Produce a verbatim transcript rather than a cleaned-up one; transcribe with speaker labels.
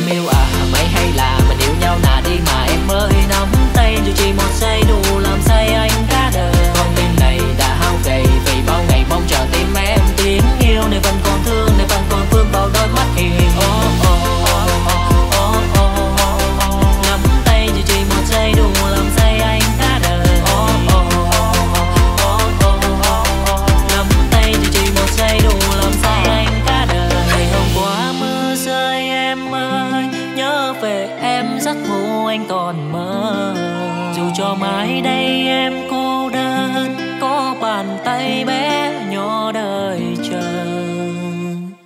Speaker 1: em yêu à, mấy hay là mình yêu nhau nà đi mà em ơi. Nắm tay dù chỉ một giây đủ làm say anh cả đời. Con tim này đã hao gầy vì bao ngày mong chờ tim em. Tiếng yêu này vẫn còn thương, này vẫn còn vương vào đôi mắt hiền. Oh, oh, oh, oh, oh, oh, oh. Nắm tay dù chỉ một giây đủ làm say anh cả đời. Oh, oh, oh, oh, oh, oh, oh. Nắm tay dù chỉ một giây đủ làm say anh cả đời. Ngày hôm qua mưa rơi em ơi, nhớ về em giấc ngủ anh còn mơ. Dù cho mãi đây em cô đơn, có bàn tay bé